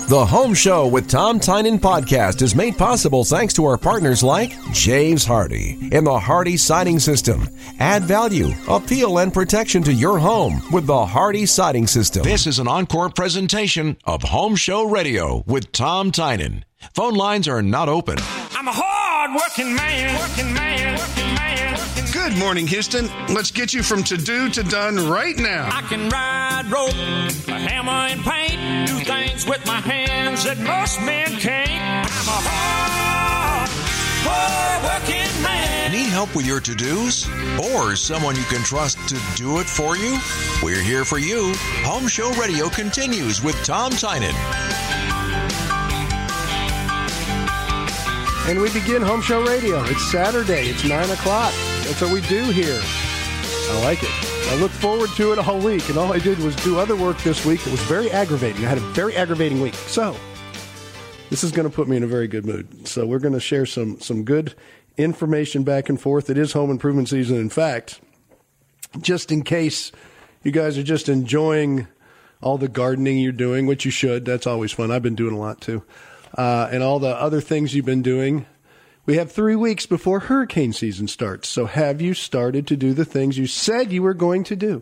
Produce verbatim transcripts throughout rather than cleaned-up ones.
The Home Show with Tom Tynan podcast is made possible thanks to our partners like James Hardy and the Hardy Siding System. Add value, appeal, and protection to your home with the Hardy Siding System. This is an encore presentation of Home Show Radio with Tom Tynan. Phone lines are not open. I'm a hard-working man, working man, working man. Working Good morning, Houston. Let's get you from to-do to done right now. I can ride rope, a hammer and paint, do things with my hands that most men can't. I'm a hard, hard-working man. Need help with your to-dos? Or someone you can trust to do it for you? We're here for you. Home Show Radio continues with Tom Tynan. And we begin Home Show Radio. It's Saturday. It's nine o'clock. That's what we do here. I like it. I look forward to it all week, and all I did was do other work this week that was very aggravating. I had a very aggravating week. So this is going to put me in a very good mood. So we're going to share some, some good information back and forth. It is home improvement season. In fact, just in case you guys are just enjoying all the gardening you're doing, which you should. That's always fun. I've been doing a lot, too. Uh, and all the other things you've been doing. We have three weeks before hurricane season starts. So have you started to do the things you said you were going to do?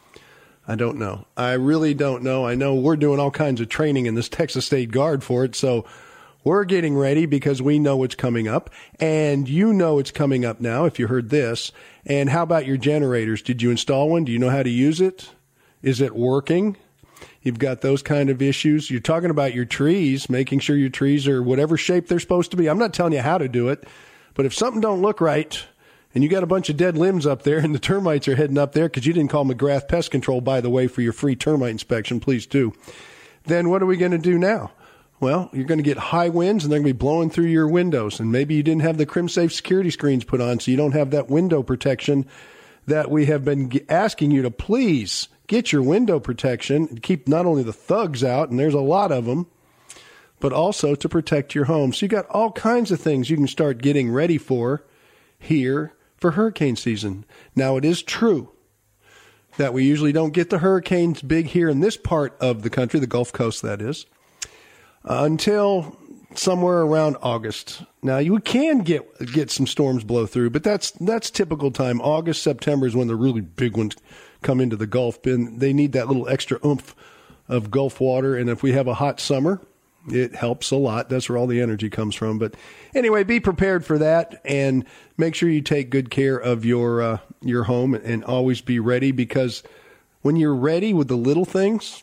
I don't know. I really don't know. I know we're doing all kinds of training in this Texas State Guard for it. So we're getting ready because we know what's coming up. And you know it's coming up now if you heard this. And how about your generators? Did you install one? Do you know how to use it? Is it working? You've got those kind of issues. You're talking about your trees, making sure your trees are whatever shape they're supposed to be. I'm not telling you how to do it, but if something don't look right and you got a bunch of dead limbs up there and the termites are heading up there because you didn't call McGrath Pest Control, by the way, for your free termite inspection, please do, then what are we going to do now? Well, you're going to get high winds and they're going to be blowing through your windows. And maybe you didn't have the CrimSafe security screens put on, so you don't have that window protection that we have been asking you to please get your window protection and keep not only the thugs out, and there's a lot of them, but also to protect your home. So you got all kinds of things you can start getting ready for here for hurricane season. Now, it is true that we usually don't get the hurricanes big here in this part of the country, the Gulf Coast, that is, uh, until somewhere around August. Now, you can get get some storms blow through, but that's that's typical time. August, September is when the really big ones come into the Gulf, and they need that little extra oomph of Gulf water. And if we have a hot summer, it helps a lot. That's where all the energy comes from. But anyway, be prepared for that and make sure you take good care of your uh, your home and always be ready, because when you're ready with the little things,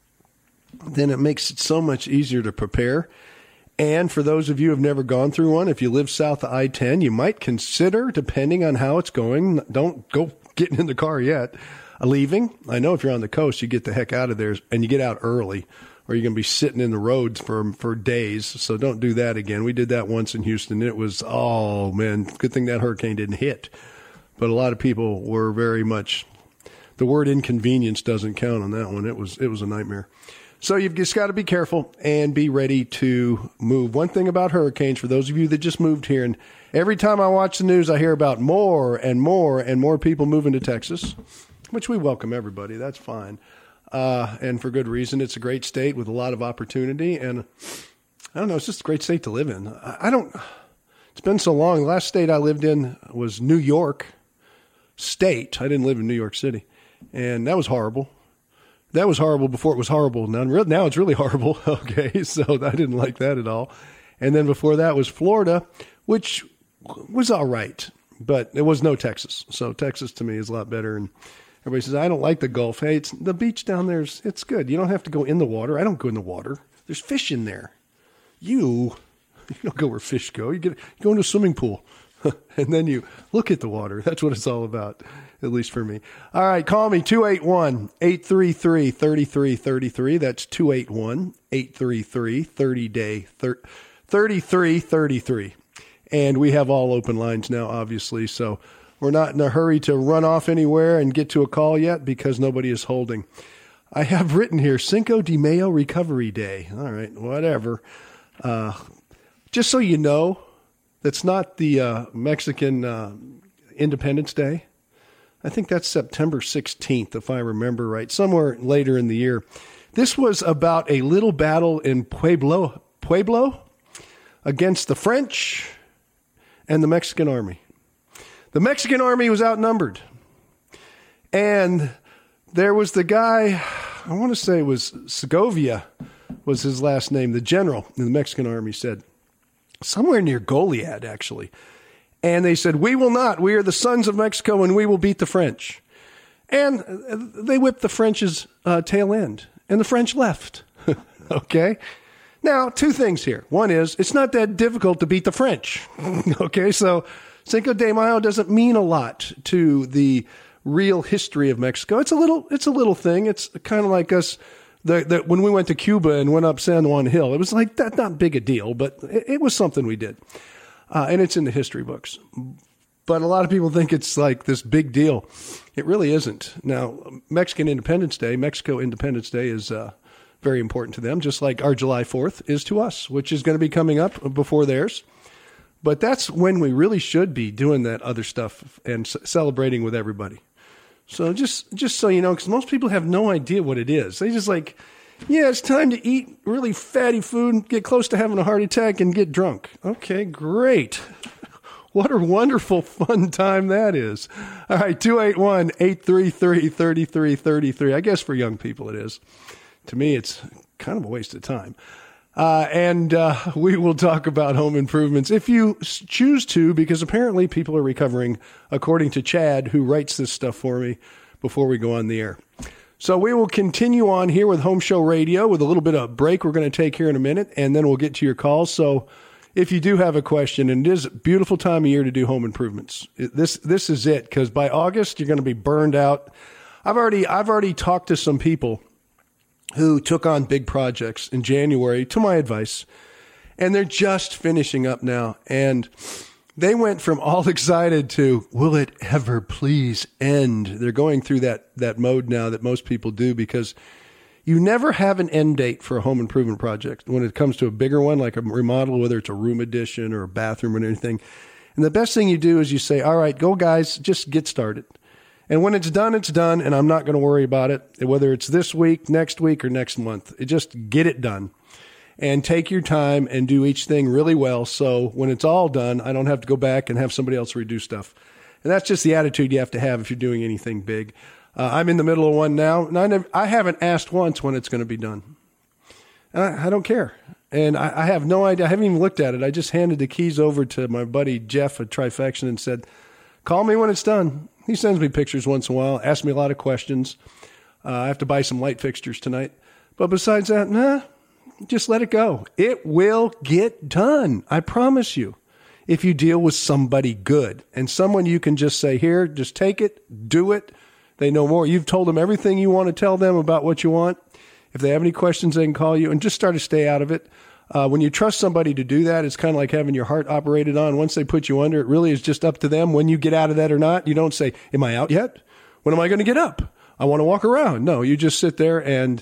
then it makes it so much easier to prepare. And for those of you who have never gone through one, if you live south of I ten, you might consider, depending on how it's going, don't go getting in the car yet, leaving. I know if you're on the coast, you get the heck out of there and you get out early, or you're going to be sitting in the roads for for days. So don't do that again. We did that once in Houston. It was, oh, man, good thing that hurricane didn't hit. But a lot of people were very much, the word inconvenience doesn't count on that one. It was it was a nightmare. So you've just got to be careful and be ready to move. One thing about hurricanes, for those of you that just moved here, and every time I watch the news, I hear about more and more and more people moving to Texas, which we welcome everybody. That's fine. Uh, and for good reason. It's a great state with a lot of opportunity. And I don't know, it's just a great state to live in. I, I don't, it's been so long. The last state I lived in was New York State. I didn't live in New York City. And that was horrible. That was horrible before it was horrible. Now, now it's really horrible. Okay, so I didn't like that at all. And then before that was Florida, which was all right, but it was no Texas. So Texas to me is a lot better. And everybody says, I don't like the Gulf. Hey, it's, the beach down there, is, it's good. You don't have to go in the water. I don't go in the water. There's fish in there. You, you don't go where fish go. You get you go into a swimming pool, and then you look at the water. That's what it's all about, at least for me. All right, call me, two eight one, eight three three, three three three three. That's two eight one, eight three three, thirty day, thirty-three thirty-three. And we have all open lines now, obviously, so we're not in a hurry to run off anywhere and get to a call yet because nobody is holding. I have written here, Cinco de Mayo Recovery Day. All right, whatever. Uh, just so you know, that's not the uh, Mexican uh, Independence Day. I think that's September sixteenth, if I remember right, somewhere later in the year. This was about a little battle in Pueblo, Pueblo against the French and the Mexican army. The Mexican army was outnumbered. And there was the guy, I want to say it was Segovia was his last name, the general in the Mexican army said, somewhere near Goliad, actually. And they said, we will not. We are the sons of Mexico, and we will beat the French. And they whipped the French's uh, tail end, and the French left. Okay? Now, two things here. One is, it's not that difficult to beat the French. Okay? So Cinco de Mayo doesn't mean a lot to the real history of Mexico. It's a little, it's a little thing. It's kind of like us, the, the, when we went to Cuba and went up San Juan Hill. It was like that, not big a deal, but it, it was something we did. Uh, and it's in the history books. But a lot of people think it's like this big deal. It really isn't. Now, Mexican Independence Day, Mexico Independence Day is uh, very important to them, just like our July fourth is to us, which is going to be coming up before theirs. But that's when we really should be doing that other stuff and c- celebrating with everybody. So just just so you know, because most people have no idea what it is. They just like, yeah, it's time to eat really fatty food and get close to having a heart attack and get drunk. Okay, great. What a wonderful, fun time that is. All right, two eight one, eight three three, three three three three. I guess for young people it is. To me, it's kind of a waste of time. Uh, and uh, we will talk about home improvements if you choose to, because apparently people are recovering, according to Chad, who writes this stuff for me before we go on the air. So we will continue on here with Home Show Radio with a little bit of break we're going to take here in a minute, and then we'll get to your calls. So if you do have a question, and it is a beautiful time of year to do home improvements. It, this this is it, because by August you're going to be burned out. I've already I've already talked to some people who took on big projects in January, to my advice, and they're just finishing up now. And they went from all excited to, will it ever please end? They're going through that, that mode now that most people do, because you never have an end date for a home improvement project when it comes to a bigger one, like a remodel, whether it's a room addition or a bathroom or anything. And the best thing you do is you say, all right, go guys, just get started. And when it's done, it's done, and I'm not going to worry about it, whether it's this week, next week, or next month. It just get it done. And take your time and do each thing really well, so when it's all done, I don't have to go back and have somebody else redo stuff. And that's just the attitude you have to have if you're doing anything big. Uh, I'm in the middle of one now, and I, never, I haven't asked once when it's going to be done. And I, I don't care. And I, I have no idea. I haven't even looked at it. I just handed the keys over to my buddy Jeff at Trifection and said, call me when it's done. He sends me pictures once in a while, asks me a lot of questions. Uh, I have to buy some light fixtures tonight. But besides that, nah, just let it go. It will get done. I promise you. If you deal with somebody good and someone you can just say, here, just take it, do it. They know more. You've told them everything you want to tell them about what you want. If they have any questions, they can call you, and just start to stay out of it. Uh, when you trust somebody to do that, it's kind of like having your heart operated on. Once they put you under, it really is just up to them when you get out of that or not. You don't say, am I out yet? When am I going to get up? I want to walk around. No, you just sit there and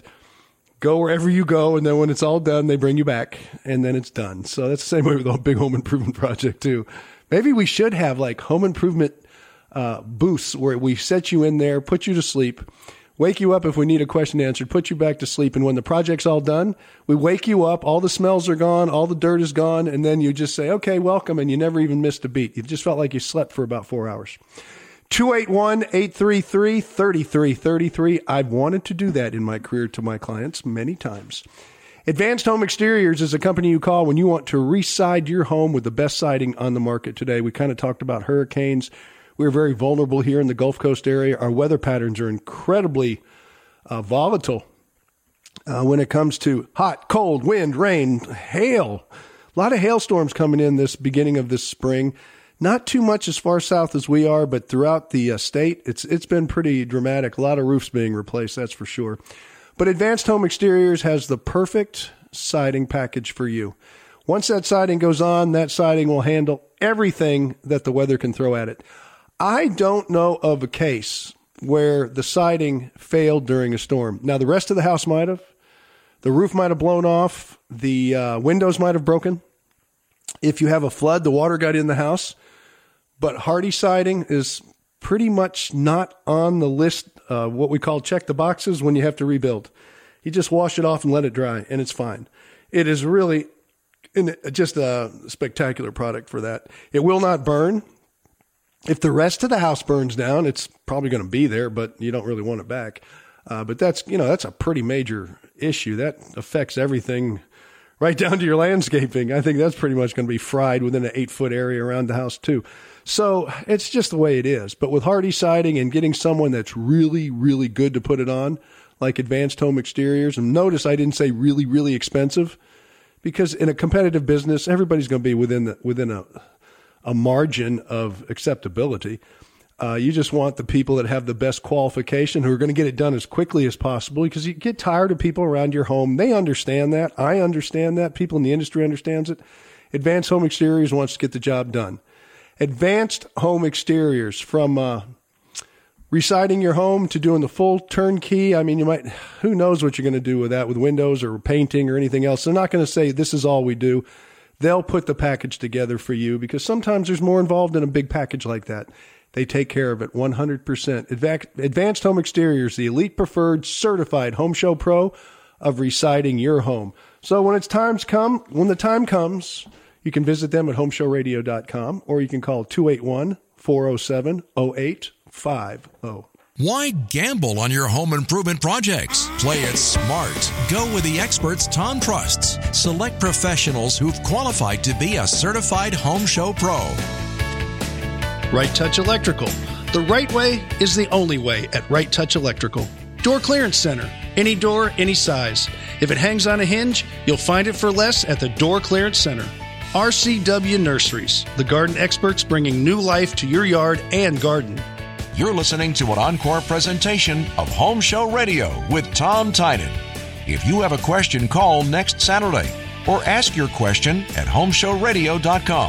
go wherever you go, and then when it's all done, they bring you back, and then it's done. So that's the same way with a big home improvement project, too. Maybe we should have like home improvement uh, booths where we set you in there, put you to sleep, wake you up if we need a question answered, put you back to sleep. And when the project's all done, we wake you up, all the smells are gone, all the dirt is gone, and then you just say, okay, welcome, and you never even missed a beat. You just felt like you slept for about four hours. two eight one, eight three three, three three three three. I've wanted to do that in my career to my clients many times. Advanced Home Exteriors is a company you call when you want to re-side your home with the best siding on the market today. We kind of talked about hurricanes. We're very vulnerable here in the Gulf Coast area. Our weather patterns are incredibly uh, volatile uh, when it comes to hot, cold, wind, rain, hail. A lot of hailstorms coming in this beginning of this spring. Not too much as far south as we are, but throughout the uh, state, it's it's been pretty dramatic. A lot of roofs being replaced, that's for sure. But Advanced Home Exteriors has the perfect siding package for you. Once that siding goes on, that siding will handle everything that the weather can throw at it. I don't know of a case where the siding failed during a storm. Now, the rest of the house might have. The roof might have blown off. The uh, windows might have broken. If you have a flood, the water got in the house. But hardy siding is pretty much not on the list, uh, what we call check the boxes when you have to rebuild. You just wash it off and let it dry, and it's fine. It is really just a spectacular product for that. It will not burn. If the rest of the house burns down, it's probably going to be there, but you don't really want it back. Uh, but that's, you know, that's a pretty major issue. That affects everything right down to your landscaping. I think that's pretty much going to be fried within an eight-foot area around the house, too. So it's just the way it is. But with Hardy Siding and getting someone that's really, really good to put it on, like Advanced Home Exteriors, and notice I didn't say really, really expensive, because in a competitive business, everybody's going to be within the, within a a margin of acceptability. Uh, you just want the people that have the best qualification, who are going to get it done as quickly as possible, because you get tired of people around your home. They understand that. I understand that. People in the industry understands it. Advanced Home Exteriors wants to get the job done. Advanced Home Exteriors, from uh, residing your home to doing the full turnkey. I mean, you might, who knows what you're going to do with that, with windows or painting or anything else. They're not going to say this is all we do. They'll put the package together for you, because sometimes there's more involved in a big package like that. They take care of it one hundred percent. Advanced Home Exteriors, the elite preferred certified home show pro of residing your home. So when it's times come, when the time comes, you can visit them at home show radio dot com, or you can call two eight one, four oh seven, oh eight five oh. Why gamble on your home improvement projects? Play it smart. Go with the experts Tom trusts. Select professionals who've qualified to be a certified home show pro. Right Touch Electrical. The right way is the only way at Right Touch Electrical. Door Clearance Center. Any door, any size. If it hangs on a hinge, you'll find it for less at the Door Clearance Center. R C W Nurseries. The garden experts bringing new life to your yard and garden. You're listening to an encore presentation of Home Show Radio with Tom Tynan. If you have a question, call next Saturday or ask your question at home show radio dot com.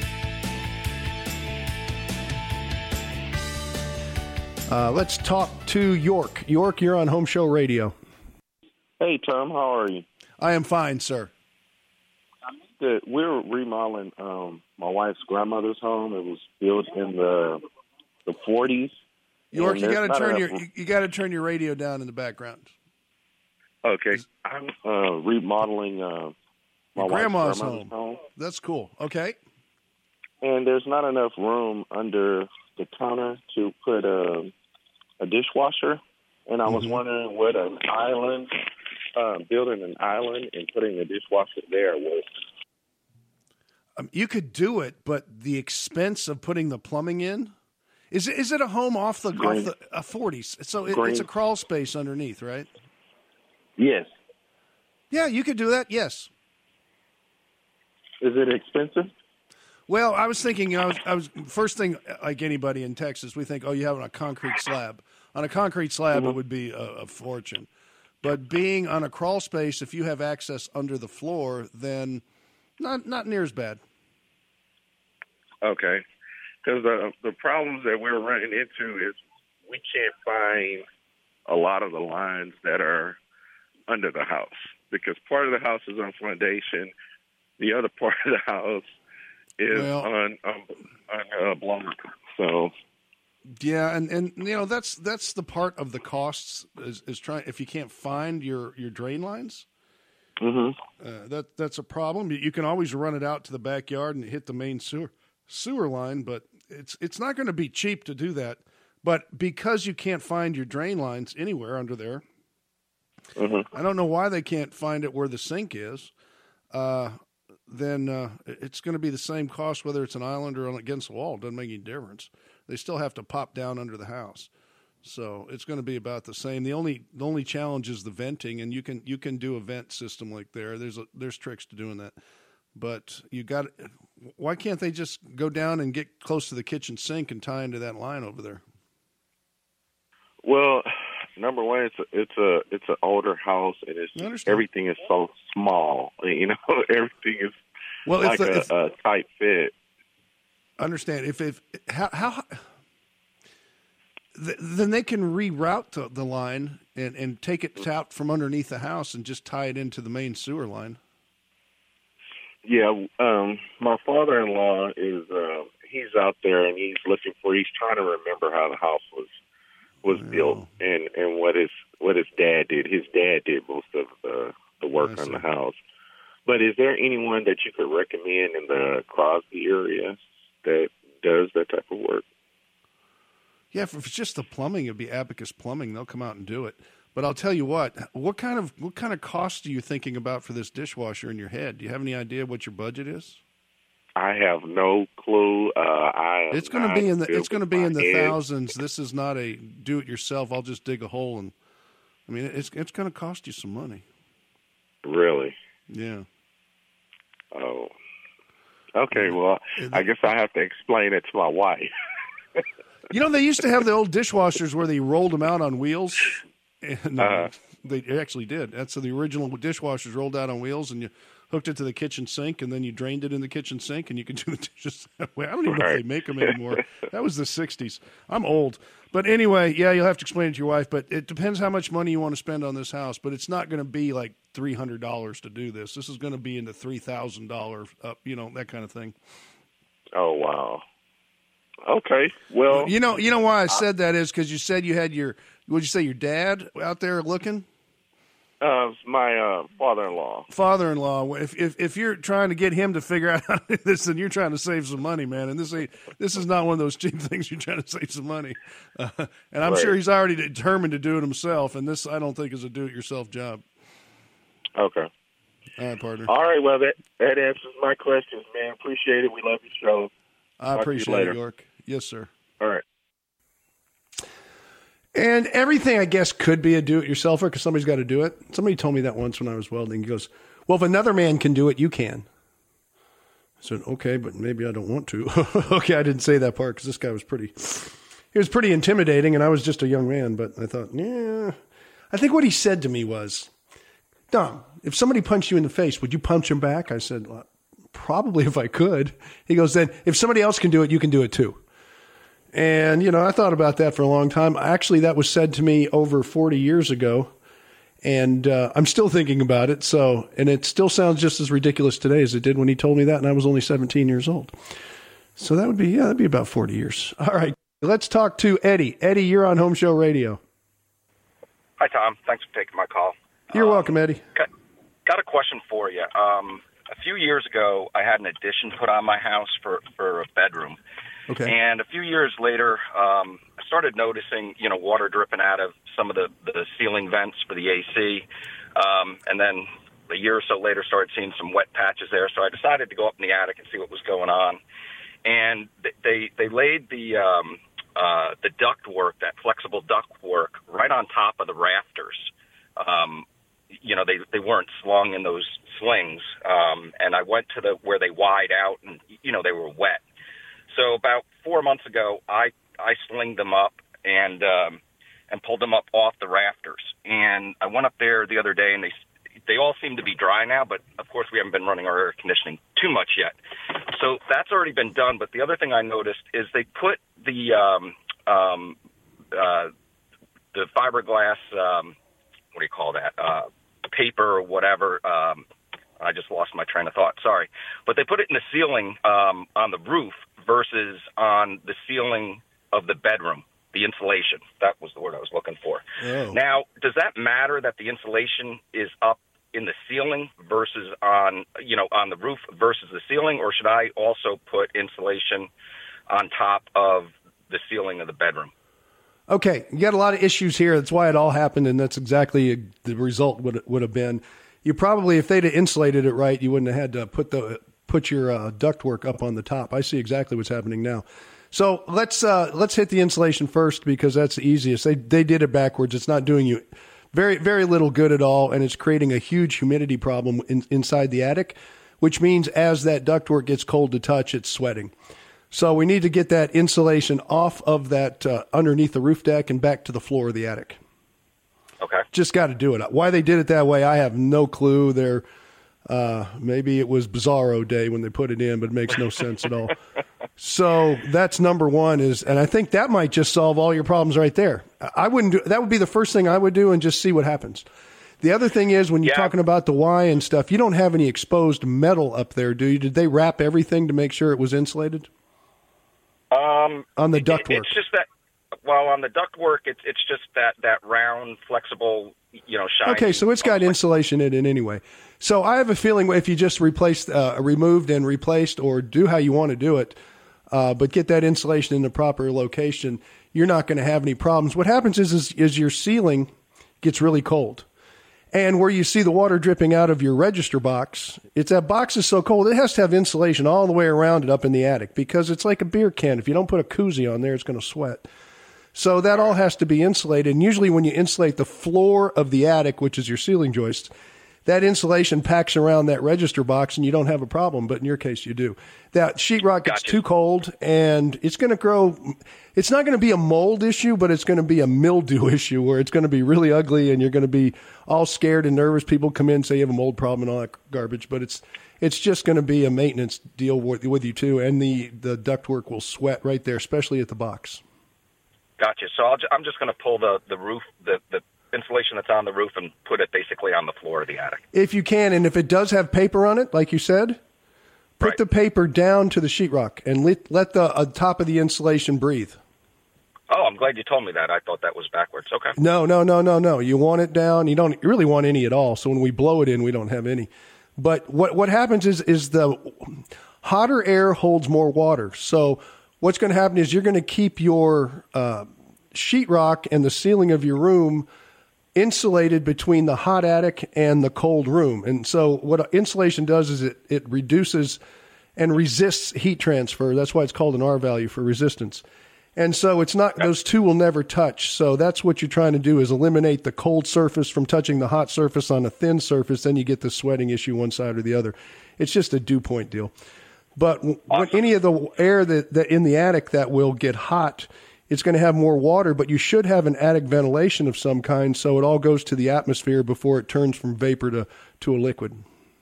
Uh, let's talk to York. York, you're on Home Show Radio. Hey, Tom. How are you? I am fine, sir. Good. We're remodeling um, my wife's grandmother's home. It was built in the the forties. York, you got to turn your you, you got to turn your radio down in the background. Okay, I'm uh, remodeling uh, my wife's grandma's, grandmother's home. home. That's cool. Okay. And there's not enough room under the counter to put a a dishwasher. And I was mm-hmm. wondering what an island, uh, building an island and putting a dishwasher there was. Um, you could do it, but the expense of putting the plumbing in. Is it, is it a home off the, off the uh, forties? So it, it's a crawl space underneath, right? Yes. Yeah, you could do that, yes. Is it expensive? Well, I was thinking, you know, I was, I was first thing, like anybody in Texas, we think, oh, you have it on a concrete slab. On a concrete slab, mm-hmm. it would be a, a fortune. But being on a crawl space, if you have access under the floor, then not not near as bad. Okay. Because the the problems that we're running into is we can't find a lot of the lines that are under the house, because part of the house is on foundation, the other part of the house is well, on on, on uh, block. So yeah, and, and you know that's that's the part of the costs is, is trying if you can't find your, your drain lines. Mm-hmm. Uh, that that's a problem. You can always run it out to the backyard and hit the main sewer sewer line, but it's it's not going to be cheap to do that. But because you can't find your drain lines anywhere under there, mm-hmm. I don't know why they can't find it where the sink is. Uh, then uh, it's going to be the same cost whether it's an island or against the wall. It doesn't make any difference. They still have to pop down under the house, so it's going to be about the same. The only the only challenge is the venting, and you can you can do a vent system like there. There's a, there's tricks to doing that, but you got. Why can't they just go down and get close to the kitchen sink and tie into that line over there? Well, number one, it's a, it's a it's an older house, and it's everything is so small. You know, everything is well, like the, a, if, a tight fit. Understand if if how how th- then they can reroute the, the line and, and take it out from underneath the house and just tie it into the main sewer line. Yeah, um, my father-in-law is uh, he's out there and he's looking for. He's trying to remember how the house was was yeah. built and, and what his what his dad did. His dad did most of the, the work on the house. But is there anyone that you could recommend in the Crosby area that does that type of work? Yeah, if it's just the plumbing, it'd be Abacus Plumbing. They'll come out and do it. But I'll tell you what, what kind of what kind of cost are you thinking about for this dishwasher in your head? Do you have any idea what your budget is? I have no clue. Uh, I it's going to be in the it's going to be in the head. thousands. This is not a do it yourself. I'll just dig a hole and I mean it's it's going to cost you some money. Really? Yeah. Oh. Okay. Well, I guess I have to explain it to my wife. You know, they used to have the old dishwashers where they rolled them out on wheels. And, uh, uh-huh. They actually did. That's so the original dishwashers rolled out on wheels, and you hooked it to the kitchen sink, and then you drained it in the kitchen sink, and you could do the dishes that way. I don't even right. know if they make them anymore. That was the sixties. I'm old. But anyway, yeah, you'll have to explain it to your wife, but it depends how much money you want to spend on this house, but it's not going to be like three hundred dollars to do this. This is going to be in the three thousand dollars up, you know, that kind of thing. Oh, wow. Okay, well. You know, you know why I said that is because you said you had your, would you say your dad out there looking? Uh, my uh, father-in-law. Father-in-law. If, if if you're trying to get him to figure out how to do this, then you're trying to save some money, man. And this ain't this is not one of those cheap things. You're trying to save some money, uh, and I'm right. sure he's already determined to do it himself. And this, I don't think, is a do-it-yourself job. Okay. All right, partner. All right. Well, that that answers my questions, man. Appreciate it. We love your show. I Talk appreciate to you later. it, York. Yes, sir. All right. And everything, I guess, could be a do-it-yourselfer because somebody's got to do it. Somebody told me that once when I was welding. He goes, well, if another man can do it, you can. I said, okay, but maybe I don't want to. Okay, I didn't say that part because this guy was pretty, he was pretty intimidating, and I was just a young man. But I thought, yeah. I think what he said to me was, Dom, if somebody punched you in the face, would you punch him back? I said, well, probably if I could. He goes, then if somebody else can do it, you can do it too. And, you know, I thought about that for a long time. Actually, that was said to me over forty years ago, and uh, I'm still thinking about it. So, and it still sounds just as ridiculous today as it did when he told me that, and I was only seventeen years old. So that would be, yeah, that'd be about forty years. All right, let's talk to Eddie. Eddie, you're on Home Show Radio. Hi, Tom. Thanks for taking my call. You're um, welcome, Eddie. Got, got a question for you. Um, a few years ago, I had an addition put on my house for, for a bedroom. Okay. And a few years later, um, I started noticing, you know, water dripping out of some of the, the ceiling vents for the A C. Um, and then a year or so later, started seeing some wet patches there. So I decided to go up in the attic and see what was going on. And they they laid the um, uh, the duct work, that flexible duct work, right on top of the rafters. Um, you know, they they weren't slung in those slings. Um, and I went to the where they wide out, and you know they were wet. So about four months ago, I, I slinged them up and um, and pulled them up off the rafters. And I went up there the other day, and they they all seem to be dry now. But of course, we haven't been running our air conditioning too much yet. So that's already been done. But the other thing I noticed is they put the um, um, uh, the fiberglass um, what do you call that uh, paper or whatever. Um, I just lost my train of thought. Sorry, but they put it in the ceiling um, on the roof versus on the ceiling of the bedroom, the insulation. That was the word I was looking for. Oh. Now, does that matter that the insulation is up in the ceiling versus on, you know, on the roof versus the ceiling, or should I also put insulation on top of the ceiling of the bedroom? Okay, you got a lot of issues here. That's why it all happened, and that's exactly the result would would have been. You probably, if they'd have insulated it right, you wouldn't have had to put the put your uh, ductwork up on the top. I see exactly what's happening now. So let's uh, let's hit the insulation first because that's the easiest. They they did it backwards. It's not doing you very very little good at all, and it's creating a huge humidity problem in, inside the attic, which means as that ductwork gets cold to touch, it's sweating. So we need to get that insulation off of that uh, underneath the roof deck and back to the floor of the attic. Okay. Just got to do it. Why they did it that way, I have no clue. They're Uh, maybe it was Bizarro Day when they put it in, but it makes no sense at all. So that's number one is, and I think that might just solve all your problems right there. I wouldn't do, that would be the first thing I would do and just see what happens. The other thing is when you're yeah. talking about the Y and stuff, you don't have any exposed metal up there, do you? Did they wrap everything to make sure it was insulated? Um, on the it, ductwork? It's just that, well, on the ductwork, it's it's just that, that round, flexible, you know, shiny. Okay, so it's got insulation in it anyway. So I have a feeling if you just replaced, uh, removed and replaced, or do how you want to do it, uh, but get that insulation in the proper location, you're not going to have any problems. What happens is, is, is your ceiling gets really cold. And where you see the water dripping out of your register box, it's that box is so cold, it has to have insulation all the way around it up in the attic because it's like a beer can. If you don't put a koozie on there, it's going to sweat. So that all has to be insulated. And usually when you insulate the floor of the attic, which is your ceiling joists, that insulation packs around that register box and you don't have a problem. But in your case, you do. That sheetrock gets Gotcha. too cold and it's going to grow. It's not going to be a mold issue, but it's going to be a mildew issue where it's going to be really ugly and you're going to be all scared and nervous. People come in and say you have a mold problem and all that garbage, but it's it's just going to be a maintenance deal with, with you too. And the, the ductwork will sweat right there, especially at the box. Gotcha. So I'll, I'm just going to pull the, the roof, the, the insulation that's on the roof and put it basically on the floor of the attic. If you can, and if it does have paper on it, like you said, put Right. the paper down to the sheetrock and let, let the uh, top of the insulation breathe. Oh, I'm glad you told me that. I thought that was backwards. Okay. No, no, no, no, no. You want it down. You don't really want any at all. So when we blow it in, we don't have any. But what, what happens is, is the hotter air holds more water. So what's going to happen is you're going to keep your uh, sheetrock and the ceiling of your room insulated between the hot attic and the cold room. And so what insulation does is it, it reduces and resists heat transfer. That's why it's called an R value, for resistance. And so it's not, those two will never touch. So that's what you're trying to do, is eliminate the cold surface from touching the hot surface on a thin surface. Then you get the sweating issue one side or the other. It's just a dew point deal. But when any of the air that, that in the attic that will get hot, it's going to have more water, but you should have an attic ventilation of some kind so it all goes to the atmosphere before it turns from vapor to, to a liquid.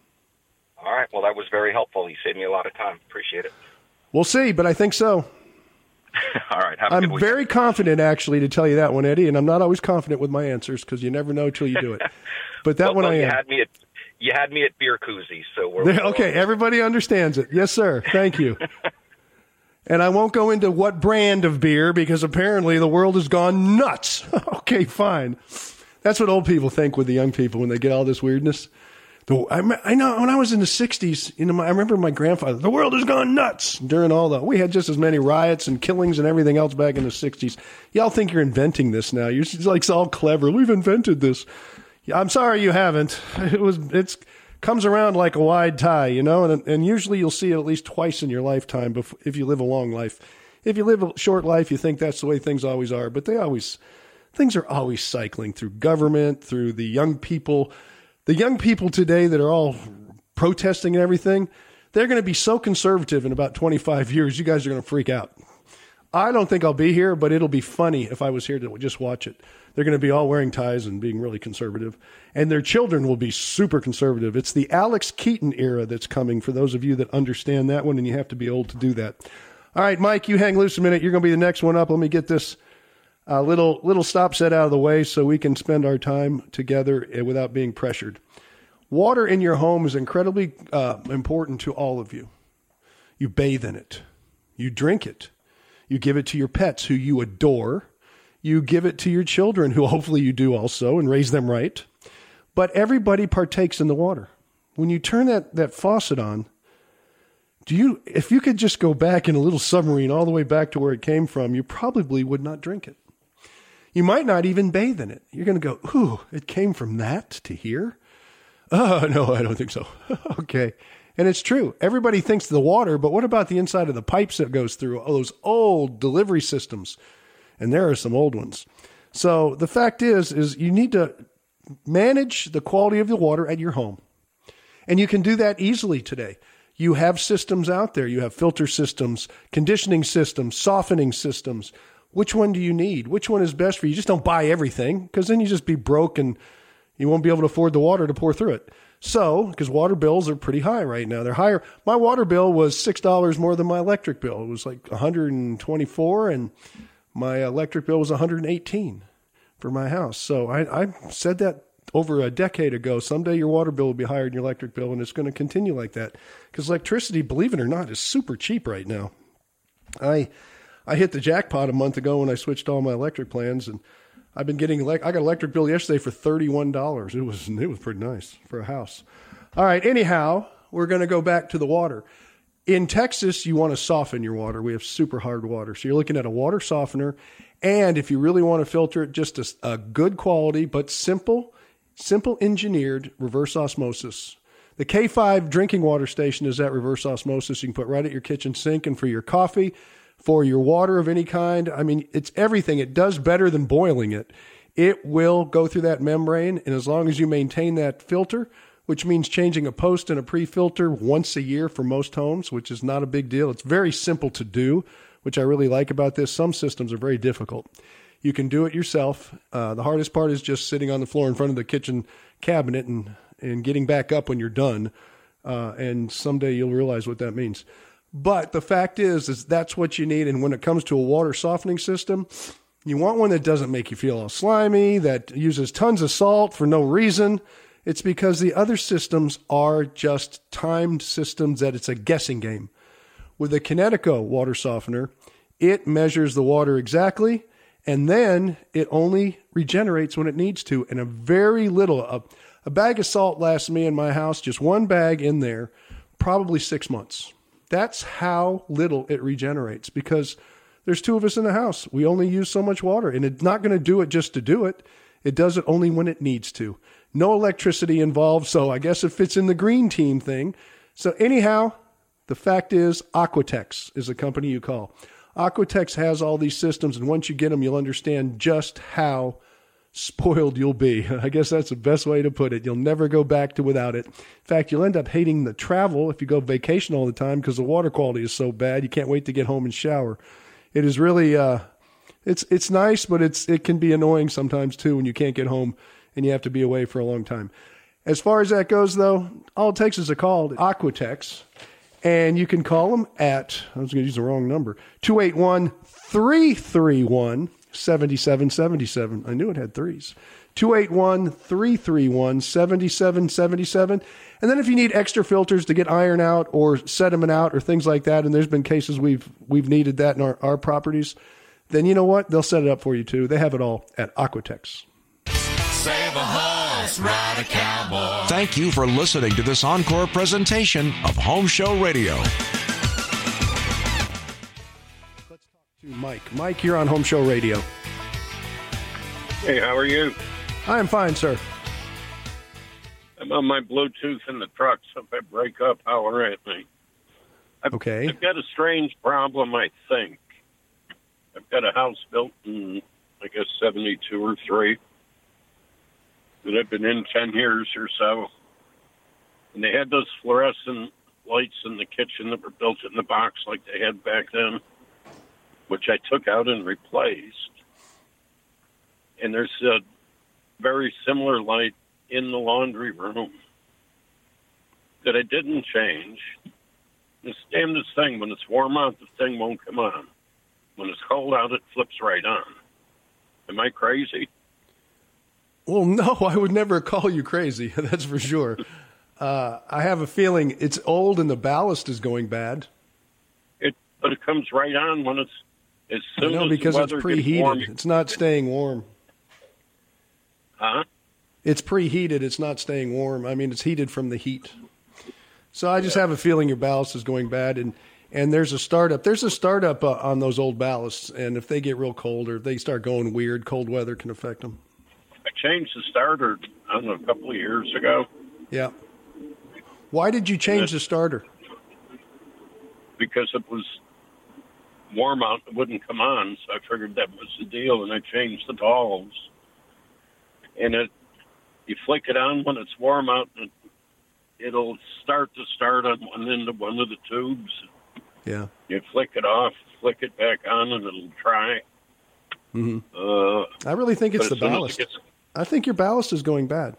All right. Well, that was very helpful. You saved me a lot of time. Appreciate it. We'll see, but I think so. All right. Have a I'm good weekend. very confident, actually, to tell you that one, Eddie, and I'm not always confident with my answers because you never know till you do it. But that well, one well, I you am. Had me at, you had me at beer koozies, so we're... There, okay, everybody understands it. Yes, sir. Thank you. And I won't go into what brand of beer because apparently the world has gone nuts. Okay, fine. That's what old people think with the young people when they get all this weirdness. The, I, I know when I was in the sixties, you know, my, I remember my grandfather, the world has gone nuts during all the, we had just as many riots and killings and everything else back in the sixties. Y'all think you're inventing this now. You're just like, it's all clever. We've invented this. Yeah, I'm sorry you haven't. It was, it's, comes around like a wide tie, you know, and, and usually you'll see it at least twice in your lifetime before, if you live a long life. If you live a short life, you think that's the way things always are, but they always, things are always cycling through government, through the young people. The young people today that are all protesting and everything, they're going to be so conservative in about twenty-five years, you guys are going to freak out. I don't think I'll be here, but it'll be funny if I was here to just watch it. They're going to be all wearing ties and being really conservative. And their children will be super conservative. It's the Alex Keaton era that's coming, for those of you that understand that one, and you have to be old to do that. All right, Mike, you hang loose a minute. You're going to be the next one up. Let me get this uh, little little stop set out of the way so we can spend our time together without being pressured. Water in your home is incredibly uh, important to all of you. You bathe in it. You drink it. You give it to your pets who you adore. You give it to your children, who hopefully you do also, and raise them right. But everybody partakes in the water. When you turn that, that faucet on, do you, if you could just go back in a little submarine all the way back to where it came from, you probably would not drink it. You might not even bathe in it. You're going to go, ooh, it came from that to here? Oh, no, I don't think so. Okay. And it's true. Everybody thinks the water, but what about the inside of the pipes that goes through all those old delivery systems? And there are some old ones. So the fact is, is you need to manage the quality of the water at your home. And you can do that easily today. You have systems out there. You have filter systems, conditioning systems, softening systems. Which one do you need? Which one is best for you? Just don't buy everything, because then you just be broke and you won't be able to afford the water to pour through it. So, because water bills are pretty high right now. They're higher. My water bill was six dollars more than my electric bill. It was like one hundred twenty-four, and my electric bill was one hundred eighteen for my house. So I, I said that over a decade ago. Someday your water bill will be higher than your electric bill, and it's going to continue like that. Because electricity, believe it or not, is super cheap right now. I I hit the jackpot a month ago when I switched all my electric plans, and I've been getting, I got an electric bill yesterday for thirty-one dollars. It was, it was pretty nice for a house. All right. Anyhow, we're going to go back to the water. In Texas, you want to soften your water. We have super hard water. So you're looking at a water softener. And if you really want to filter it, just a, a good quality, but simple, simple engineered reverse osmosis. The K five drinking water station is that reverse osmosis you can put right at your kitchen sink, and for your coffee, for your water of any kind. I mean, it's everything. It does better than boiling it. It will go through that membrane, and as long as you maintain that filter, which means changing a post and a pre-filter once a year for most homes, which is not a big deal. It's very simple to do, which I really like about this. Some systems are very difficult. You can do it yourself. Uh, the hardest part is just sitting on the floor in front of the kitchen cabinet and, and getting back up when you're done. Uh, and someday you'll realize what that means. But the fact is, is that's what you need. And when it comes to a water softening system, you want one that doesn't make you feel all slimy, that uses tons of salt for no reason. It's because the other systems are just timed systems that it's a guessing game. With the Kinetico water softener, it measures the water exactly, and then it only regenerates when it needs to. And a very little, a, a bag of salt lasts me in my house, just one bag in there, probably six months. That's how little it regenerates, because there's two of us in the house. We only use so much water, and it's not going to do it just to do it. It does it only when it needs to. No electricity involved, so I guess it fits in the green team thing. So anyhow, the fact is Aquatex is the company you call. Aquatex has all these systems, and once you get them, you'll understand just how spoiled you'll be. I guess that's the best way to put it. You'll never go back to without it. In fact, you'll end up hating the travel if you go vacation all the time because the water quality is so bad. You can't wait to get home and shower. It is really, uh, it's it's nice, but it's it can be annoying sometimes too when you can't get home and you have to be away for a long time. As far as that goes, though, all it takes is a call to Aquatex, and you can call them at, I was going to use the wrong number, two eight one, three three one, seven seven seven seven. I knew it had threes. two eight one, three three one, seven seven seven seven. And then if you need extra filters to get iron out or sediment out or things like that, and there's been cases we've we've needed that in our, our properties, then you know what? They'll set it up for you too. They have it all at Aquatex. Save a horse, ride a cowboy. Thank you for listening to this encore presentation of Home Show Radio. Let's talk to Mike. Mike, you're on Home Show Radio. Hey, how are you? I am fine, sir. I'm on my Bluetooth in the truck, so if I break up, holler at me. I've, Okay. I've got a strange problem, I think. I've got a house built in, I guess, seventy-two or three that I've been in ten years or so. And they had those fluorescent lights in the kitchen that were built in the box like they had back then, which I took out and replaced. And there's a very similar light in the laundry room that I didn't change. This damnedest thing, when it's warm out, the thing won't come on. When it's cold out, it flips right on. Am I crazy? Well, no, I would never call you crazy. That's for sure. Uh, I have a feeling it's old and the ballast is going bad. It, but it comes right on when it's as soon No, as because the it's weather gets warm. preheated. It's not staying warm. Huh? It's preheated. It's not staying warm. I mean, it's heated from the heat. So I just have a feeling your ballast is going bad, and and there's a startup. There's a startup uh, on those old ballasts, and if they get real cold or if they start going weird, cold weather can affect them. I changed the starter, I don't know, a couple of years ago. Yeah. Why did you change the starter? Because it was warm out, it wouldn't come on, so I figured that was the deal, and I changed the valves. And it, you flick it on when it's warm out, and it, it'll start to start on one end of one of the tubes. Yeah. You flick it off, flick it back on, and it'll try. Mm-hmm. Uh, I really think it's but the as soon as it ballast. gets- I think your ballast is going bad.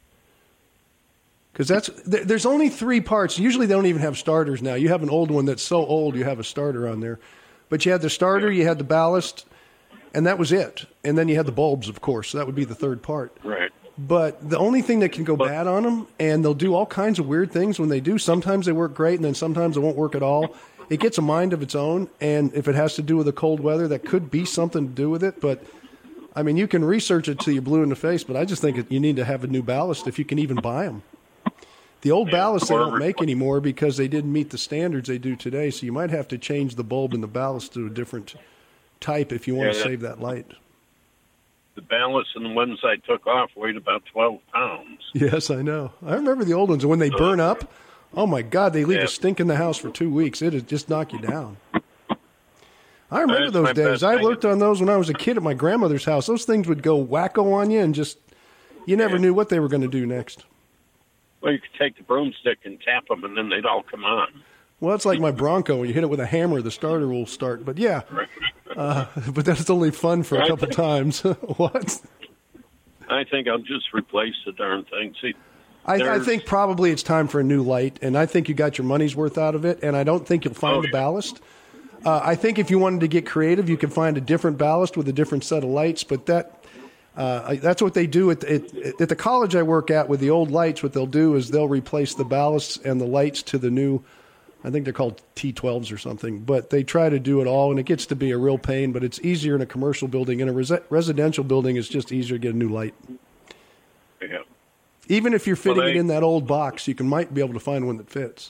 Because that's th- there's only three parts. Usually they don't even have starters now. You have an old one that's so old you have a starter on there. But you had the starter, you had the ballast, and that was it. And then you had the bulbs, of course. So that would be the third part. Right. But the only thing that can go But- bad on them, and they'll do all kinds of weird things when they do. Sometimes they work great, and then sometimes they won't work at all, it gets a mind of its own, and if it has to do with the cold weather, that could be something to do with it. But I mean, you can research it till you're blue in the face, but I just think you need to have a new ballast if you can even buy them. The old ballast they don't make anymore because they didn't meet the standards they do today, so you might have to change the bulb and the ballast to a different type if you want yeah, to save that light. The ballast and the ones I took off weighed about twelve pounds. Yes, I know. I remember the old ones. When they burn up, oh, my God, they leave yeah. a stink in the house for two weeks. It'll just knock you down. I remember those days. I worked on those when I was a kid at my grandmother's house. Those things would go wacko on you and just, you never yeah. knew what they were going to do next. Well, you could take the broomstick and tap them, and then they'd all come on. Well, it's like my Bronco. When you hit it with a hammer, the starter will start. But, yeah, uh, but that's only fun for a couple times. What? I think I'll just replace the darn thing. See, I, I think probably it's time for a new light, and I think you got your money's worth out of it, and I don't think you'll find oh, the yeah. ballast. Uh, I think if you wanted to get creative, you could find a different ballast with a different set of lights, but that uh, that's what they do at, at, at the college I work at with the old lights. What they'll do is they'll replace the ballasts and the lights to the new, I think they're called T twelves or something, but they try to do it all, and it gets to be a real pain, but it's easier in a commercial building. In a res- residential building, it's just easier to get a new light. Yeah. Even if you're fitting well, they, it in that old box, you can might be able to find one that fits.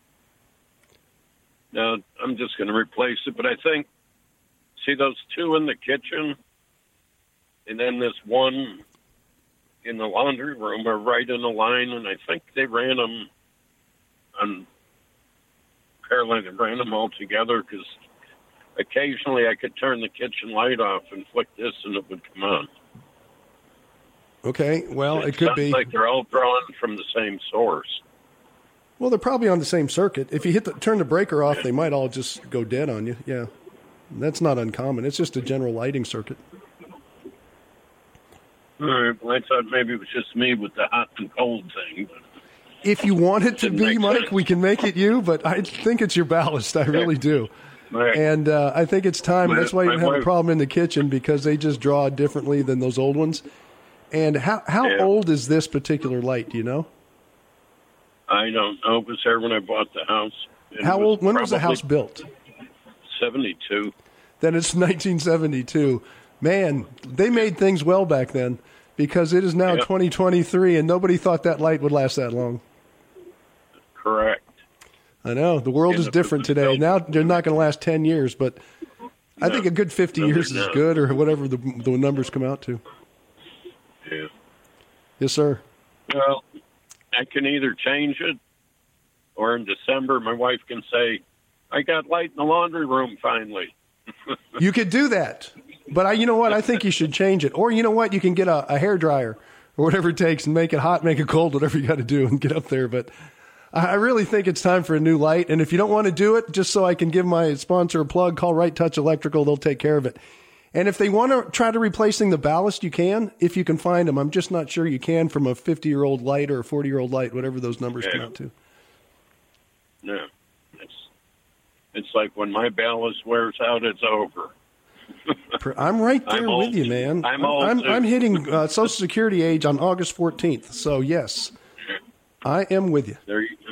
No, I'm just going to replace it, but I think, see those two in the kitchen, and then this one in the laundry room are right in a line, and I think they ran them on, apparently they ran them all together, because occasionally I could turn the kitchen light off and flick this, and it would come on. Okay, well, it, it could sounds be. like they're all drawn from the same source. Well, they're probably on the same circuit. If you hit the turn the breaker off, they might all just go dead on you. Yeah, that's not uncommon. It's just a general lighting circuit. All right. Well, I thought maybe it was just me with the hot and cold thing. But if you want it to be, Mike, sense. We can make it you. But I think it's your ballast. I really do. Right. And uh, I think it's time. My, that's why you have wife. a problem in the kitchen, because they just draw differently than those old ones. And how how yeah. old is this particular light? Do you know? I don't know. It was there when I bought the house. How old? When was the house built? seventy-two. Then it's nineteen seventy-two. Man, they made things well back then, because it is now yeah. twenty twenty-three, and nobody thought that light would last that long. Correct. I know. The world and is different today. Now they're not going to last ten years, but no, I think a good fifty no, years is good, or whatever the, the numbers come out to. Yeah. Yes, sir. Well, I can either change it, or in December my wife can say, I got light in the laundry room finally. You could do that. But I, you know what? I think you should change it. Or you know what? You can get a, a hairdryer or whatever it takes and make it hot, make it cold, whatever you got to do and get up there. But I really think it's time for a new light. And if you don't want to do it, just so I can give my sponsor a plug, call Right Touch Electrical. They'll take care of it. And if they want to try to replacing the ballast, you can, if you can find them. I'm just not sure you can from a fifty-year-old light or a forty-year-old light, whatever those numbers yeah. come out to. Yeah. It's, it's like when my ballast wears out, it's over. I'm right there I'm with you, man. I'm, I'm, I'm hitting uh, Social Security age on August fourteenth. So, yes, I am with you. There you go.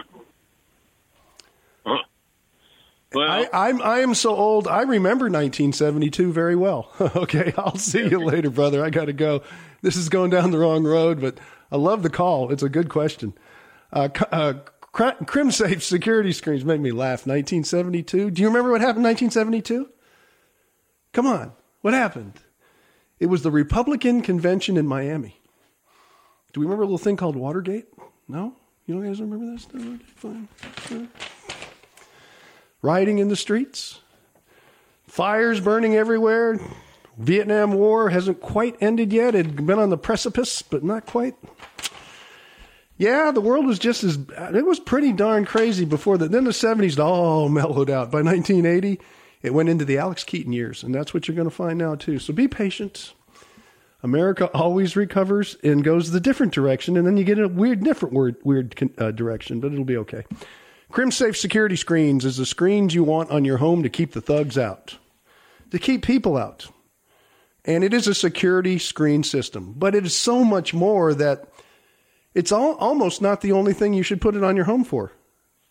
Huh. Well, I, I'm I am so old. I remember nineteen seventy-two very well. Okay, I'll see you later, brother. I got to go. This is going down the wrong road, but I love the call. It's a good question. Uh, uh, CrimSafe security screens make me laugh. nineteen seventy-two. Do you remember what happened in nineteen seventy-two? Come on, what happened? It was the Republican convention in Miami. Do we remember a little thing called Watergate? No, you guys remember that stuff? Fine. Fine. Rioting in the streets, fires burning everywhere. Vietnam War hasn't quite ended yet. It had been on the precipice, but not quite. Yeah, the world was just as, it was pretty darn crazy before that. Then the seventies all mellowed out. By nineteen eighty, it went into the Alex Keaton years, and that's what you're going to find now too. So be patient. America always recovers and goes the different direction, and then you get a weird, different weird, weird uh, direction, but it'll be okay. CrimSafe security screens is the screens you want on your home to keep the thugs out, to keep people out. And it is a security screen system, but it is so much more that it's all, almost not the only thing you should put it on your home for.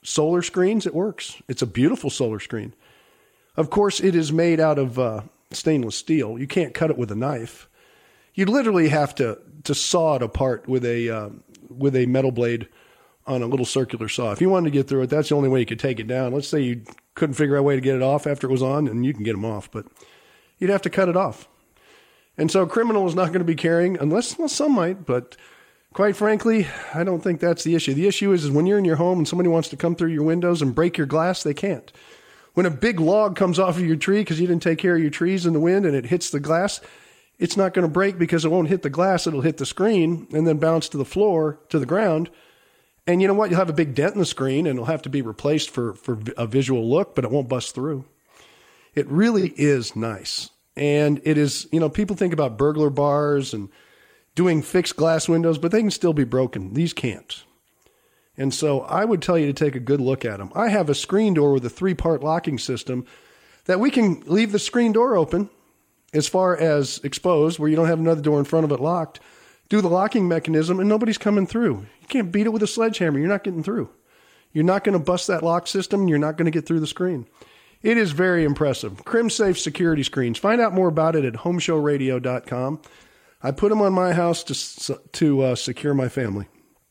solar screens, it works. It's a beautiful solar screen. Of course, it is made out of uh, stainless steel. You can't cut it with a knife. You literally have to, to saw it apart with a uh, with a metal blade on a little circular saw. If you wanted to get through it, that's the only way you could take it down. Let's say you couldn't figure out a way to get it off after it was on, and you can get them off, but you'd have to cut it off. And so a criminal is not going to be carrying, unless, well, some might, but quite frankly, I don't think that's the issue. The issue is, is when you're in your home and somebody wants to come through your windows and break your glass, they can't. When a big log comes off of your tree because you didn't take care of your trees in the wind and it hits the glass, it's not going to break because it won't hit the glass. It'll hit the screen and then bounce to the floor, to the ground. And you know what? You'll have a big dent in the screen and it'll have to be replaced for, for a visual look, but it won't bust through. It really is nice. And it is, you know, people think about burglar bars and doing fixed glass windows, but they can still be broken. These can't. And so I would tell you to take a good look at them. I have a screen door with a three-part locking system that we can leave the screen door open as far as exposed, where you don't have another door in front of it locked, do the locking mechanism, and nobody's coming through. You can't beat it with a sledgehammer. You're not getting through. You're not going to bust that lock system, and you're not going to get through the screen. It is very impressive. CrimSafe security screens. Find out more about it at home show radio dot com. I put them on my house to, to uh, secure my family.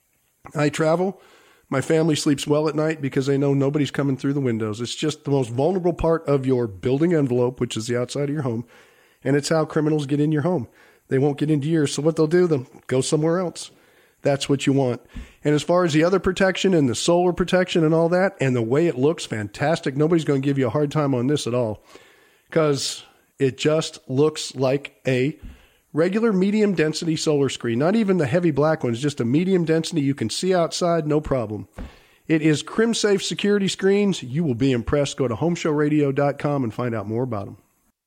I travel. My family sleeps well at night because they know nobody's coming through the windows. It's just the most vulnerable part of your building envelope, which is the outside of your home. And it's how criminals get in your home. They won't get into yours. So what they'll do, they'll go somewhere else. That's what you want. And as far as the other protection and the solar protection and all that, and the way it looks, fantastic. Nobody's going to give you a hard time on this at all, because it just looks like a regular medium density solar screen. Not even the heavy black ones, just a medium density. You can see outside, no problem. It is CrimSafe security screens. You will be impressed. Go to home show radio dot com and find out more about them.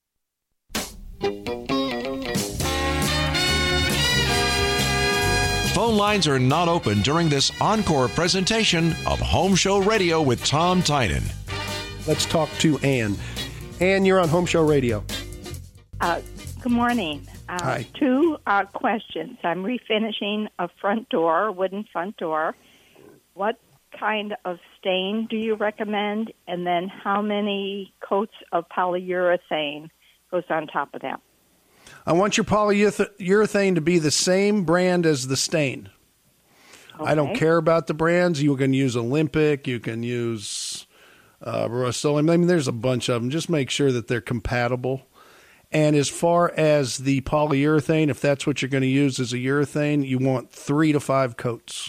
Phone lines are not open during this encore presentation of Home Show Radio with Tom Tynan. Let's talk to Ann. Ann, you're on Home Show Radio. Uh, good morning. Uh, Hi. Two uh, questions. I'm refinishing a front door, wooden front door. What kind of stain do you recommend? And then how many coats of polyurethane goes on top of that? I want your polyurethane to be the same brand as the stain. Okay. I don't care about the brands. You can use Olympic. You can use uh, Rust-Oleum. I mean, there's a bunch of them. Just make sure that they're compatible. And as far as the polyurethane, if that's what you're going to use as a urethane, you want three to five coats.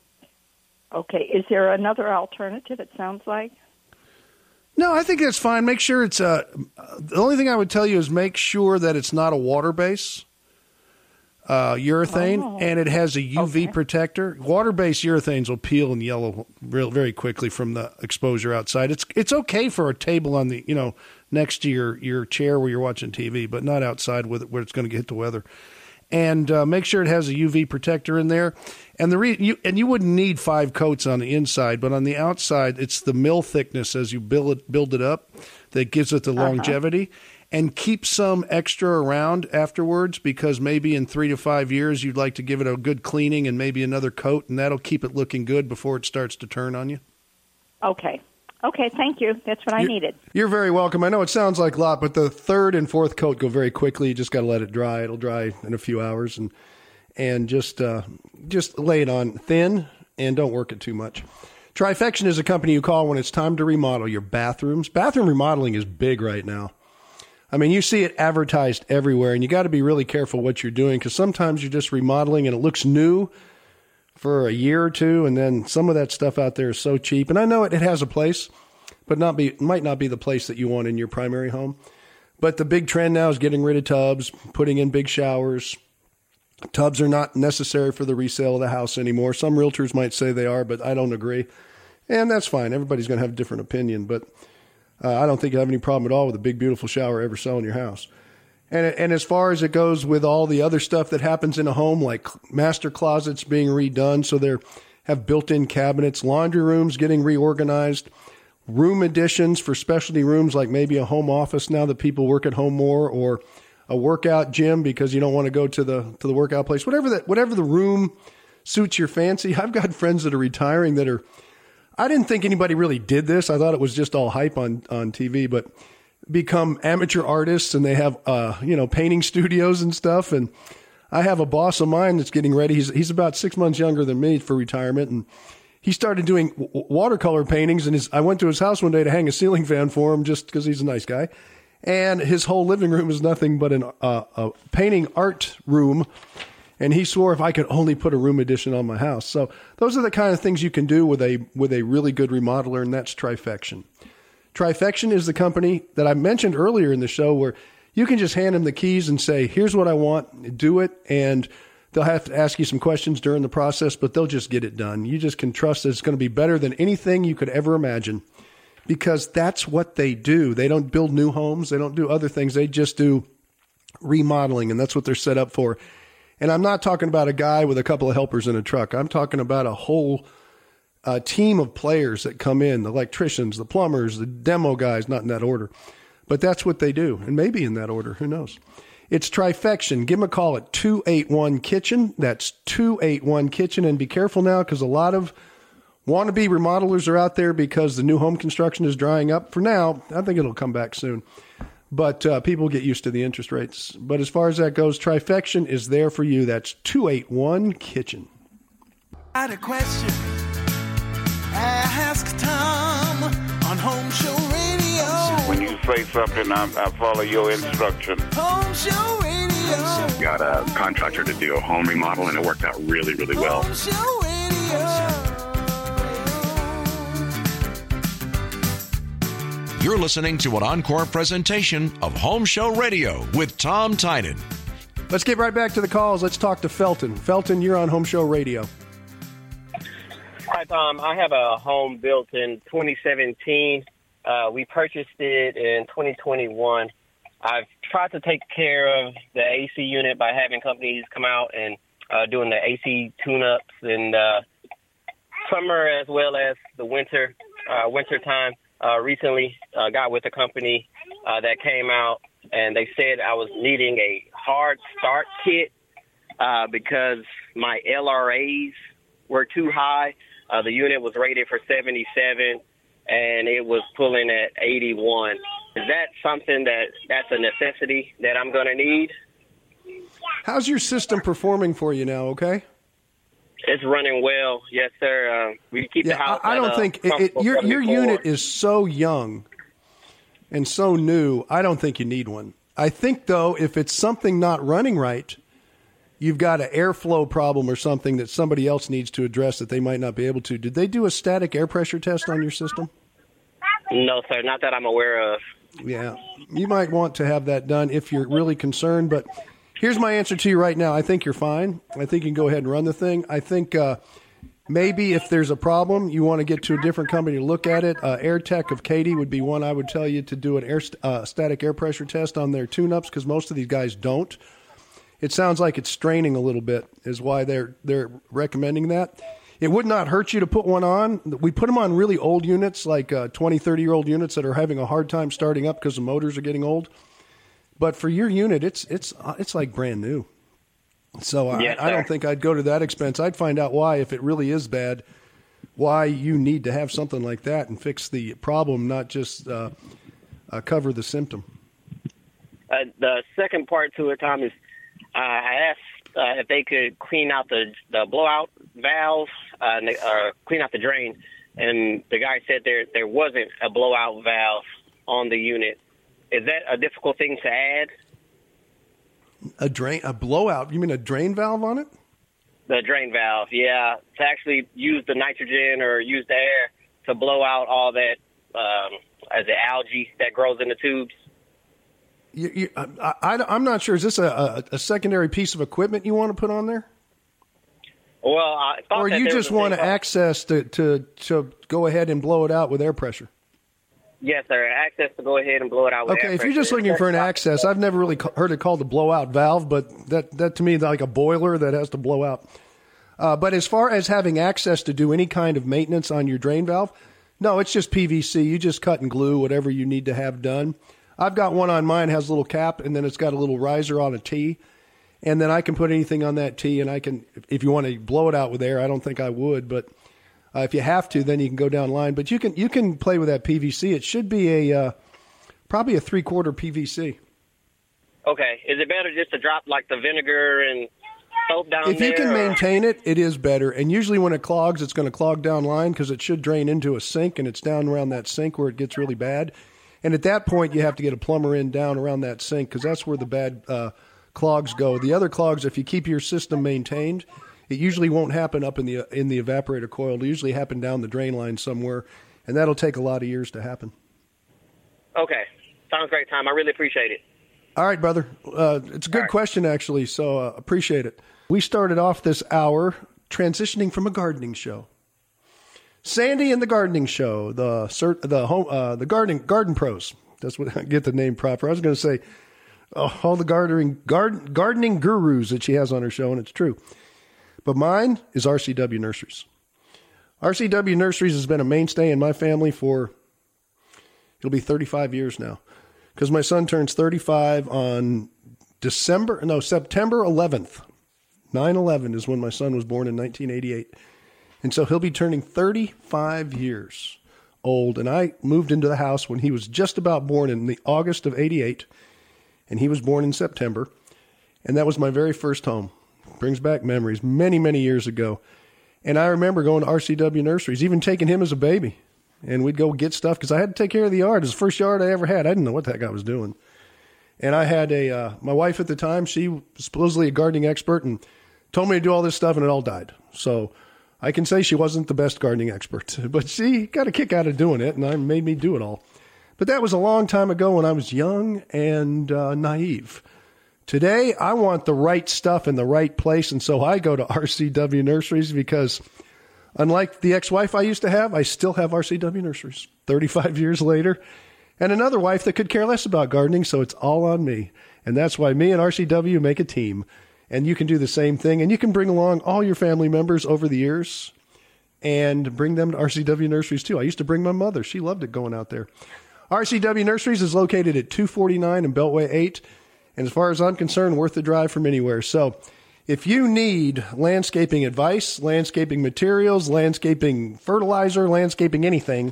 Okay. Is there another alternative, it sounds like? No, I think that's fine. Make sure it's a. Uh, the only thing I would tell you is make sure that it's not a water base uh, urethane, oh. and it has a U V okay. protector. Water-based urethanes will peel and yellow real very quickly from the exposure outside. It's it's okay for a table on the you know next to your, your chair where you're watching T V, but not outside with it where it's going to hit the weather. And uh, make sure it has a U V protector in there. And the re- you, and you wouldn't need five coats on the inside, but on the outside, it's the mill thickness as you build it, build it up that gives it the uh-huh. longevity. And keep some extra around afterwards, because maybe in three to five years you'd like to give it a good cleaning and maybe another coat, and that'll keep it looking good before it starts to turn on you. Okay. Okay, thank you. That's what I you're, needed. You're very welcome. I know it sounds like a lot, but the third and fourth coat go very quickly. You just got to let it dry. It'll dry in a few hours, and and just uh, just lay it on thin and don't work it too much. Trifection is a company you call when it's time to remodel your bathrooms. Bathroom remodeling is big right now. I mean, you see it advertised everywhere, and you got to be really careful what you're doing, because sometimes you're just remodeling and it looks new for a year or two, and then some of that stuff out there is so cheap. And I know it, it has a place, but not be might not be the place that you want in your primary home. But the big trend now is getting rid of tubs, putting in big showers. Tubs are not necessary for the resale of the house anymore. Some realtors might say they are, but I don't agree. And that's fine. Everybody's going to have a different opinion, but uh, I don't think you have any problem at all with a big, beautiful shower ever selling your house. And and as far as it goes with all the other stuff that happens in a home, like master closets being redone so they have built-in cabinets, laundry rooms getting reorganized, room additions for specialty rooms like maybe a home office now that people work at home more, or a workout gym because you don't want to go to the to the workout place. Whatever that whatever the room suits your fancy. I've got friends that are retiring that are I didn't think anybody really did this. I thought it was just all hype on, on T V, but become amateur artists, and they have, uh, you know, painting studios and stuff. And I have a boss of mine that's getting ready. He's, he's about six months younger than me for retirement. And he started doing w- watercolor paintings. And his, I went to his house one day to hang a ceiling fan for him just because he's a nice guy. And his whole living room is nothing but an, uh, a painting art room. And he swore if I could only put a room addition on my house. So those are the kind of things you can do with a with a really good remodeler, and that's Trifection. Trifection is the company that I mentioned earlier in the show where you can just hand them the keys and say, here's what I want, do it, and they'll have to ask you some questions during the process, but they'll just get it done. You just can trust that it's going to be better than anything you could ever imagine, because that's what they do. They don't build new homes. They don't do other things. They just do remodeling, and that's what they're set up for. And I'm not talking about a guy with a couple of helpers in a truck. I'm talking about a whole uh, team of players that come in, the electricians, the plumbers, the demo guys, not in that order. But that's what they do, and maybe in that order. Who knows? It's Trifection. Give them a call at two eight one kitchen. That's two eight one kitchen. And be careful now, because a lot of wannabe remodelers are out there because the new home construction is drying up. For now, I think it'll come back soon. But uh, people get used to the interest rates. But as far as that goes, Trifection is there for you. That's two eight one kitchen. I had a question. Ask Tom on Home Show Radio. When you say something, I, I follow your instruction. Home Show Radio. Got a contractor to do a home remodel, and it worked out really, really well. Home Show Radio. You're listening to an encore presentation of Home Show Radio with Tom Tynan. Let's get right back to the calls. Let's talk to Felton. Felton, you're on Home Show Radio. Hi, Tom. I have a home built in twenty seventeen. Uh, we purchased it in twenty twenty-one. I've tried to take care of the A C unit by having companies come out and uh, doing the A C tune-ups in uh, summer as well as the winter, uh, winter time. Uh, recently uh, got with a company uh, that came out, and they said I was needing a hard start kit uh, because my L R As were too high. Uh, the unit was rated for seventy-seven, and it was pulling at eighty-one. Is that something that that's a necessity that I'm going to need? How's your system performing for you now, okay? It's running well, yes, sir. Uh, we keep yeah, the house. I, I don't at, think uh, it, your your seventy-four. unit is so young and so new. I don't think you need one. I think though, if it's something not running right, you've got an airflow problem or something that somebody else needs to address that they might not be able to. Did they do a static air pressure test on your system? No, sir, not that I'm aware of. Yeah, you might want to have that done if you're really concerned, but. Here's my answer to you right now. I think you're fine. I think you can go ahead and run the thing. I think uh, maybe if there's a problem, you want to get to a different company to look at it. Uh, AirTech of Katy would be one I would tell you to do an air uh, static air pressure test on their tune-ups, because most of these guys don't. It sounds like it's straining a little bit is why they're they're recommending that. It would not hurt you to put one on. We put them on really old units, like uh, twenty, thirty-year-old units that are having a hard time starting up because the motors are getting old. But for your unit, it's it's uh, it's like brand new. So yes, I, I don't think I'd go to that expense. I'd find out why, if it really is bad, why you need to have something like that and fix the problem, not just uh, uh, cover the symptom. Uh, the second part to it, Tom, is uh, I asked uh, if they could clean out the, the blowout valve, uh, or clean out the drain, and the guy said there there wasn't a blowout valve on the unit. Is that a difficult thing to add? A drain, a blowout? You mean a drain valve on it? The drain valve, yeah. To actually use the nitrogen or use the air to blow out all that, um, as the algae that grows in the tubes. You, you, I, I, I'm not sure. Is this a, a, a secondary piece of equipment you want to put on there? Well, I thought or that you there just was a want thing- access to, to, to go ahead and blow it out with air pressure? Yes, sir. Access to go ahead and blow it out with Okay, air if you're just pressure. looking for an access, I've never really ca- heard it called the blowout valve, but that, that to me is like a boiler that has to blow out. Uh, but as far as having access to do any kind of maintenance on your drain valve, no, it's just P V C. You just cut and glue whatever you need to have done. I've got one on mine, has a little cap, and then it's got a little riser on a T. And then I can put anything on that T, and I can, if you want to blow it out with air, I don't think I would, but Uh, if you have to, then you can go down line. But you can you can play with that P V C. It should be a uh, probably a three-quarter P V C. Okay. Is it better just to drop like the vinegar and soap down if there? If you can or? maintain it, it is better. And usually when it clogs, it's going to clog down line because it should drain into a sink, and it's down around that sink where it gets really bad. And at that point, you have to get a plumber in down around that sink because that's where the bad uh, clogs go. The other clogs, if you keep your system maintained, it usually won't happen up in the in the evaporator coil. It'll usually happen down the drain line somewhere, and that'll take a lot of years to happen. Okay. Sounds great, Tom. I really appreciate it. All right, brother. Uh, it's a good right. question, actually, so uh, appreciate it. We started off this hour transitioning from a gardening show. Sandy and the Gardening Show, the the home uh, the gardening garden pros. That's what I get the name proper. I was going to say oh, all the gardening garden, gardening gurus that she has on her show, and it's true. But mine is R C W Nurseries. R C W Nurseries has been a mainstay in my family for, it'll be thirty-five years now. Because my son turns thirty-five on December, no, September eleventh. nine eleven is when my son was born in nineteen eighty-eight. And so he'll be turning thirty-five years old. And I moved into the house when he was just about born in the August of eighty-eight. And he was born in September. And that was my very first home. Brings back memories many, many years ago. And I remember going to R C W Nurseries, even taking him as a baby. And we'd go get stuff because I had to take care of the yard. It was the first yard I ever had. I didn't know what that guy was doing. And I had a, uh, my wife at the time, she was supposedly a gardening expert and told me to do all this stuff, and it all died. So I can say she wasn't the best gardening expert, but she got a kick out of doing it, and I made me do it all. But that was a long time ago when I was young and uh, naive. Today, I want the right stuff in the right place, and so I go to R C W Nurseries because unlike the ex-wife I used to have, I still have R C W Nurseries thirty-five years later, and another wife that could care less about gardening, so it's all on me. And that's why me and R C W make a team. And you can do the same thing, and you can bring along all your family members over the years and bring them to R C W Nurseries too. I used to bring my mother. She loved it going out there. R C W Nurseries is located at two forty-nine and Beltway eight. And as far as I'm concerned, worth the drive from anywhere. So if you need landscaping advice, landscaping materials, landscaping fertilizer, landscaping anything,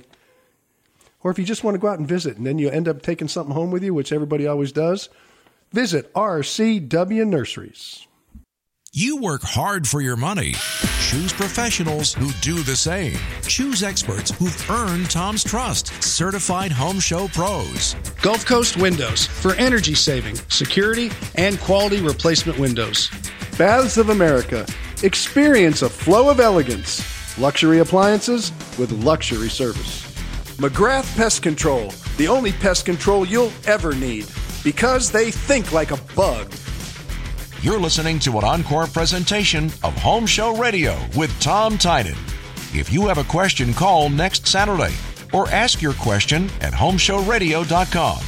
or if you just want to go out and visit and then you end up taking something home with you, which everybody always does, visit R C W Nurseries. You work hard for your money. Choose professionals who do the same. Choose experts who've earned Tom's trust. Certified Home Show pros. Gulf Coast Windows for energy saving, security, and quality replacement windows. Baths of America. Experience a flow of elegance. Luxury appliances with luxury service. McGrath Pest Control. The only pest control you'll ever need. Because they think like a bug. You're listening to an encore presentation of Home Show Radio with Tom Tynan. If you have a question, call next Saturday or ask your question at home show radio dot com.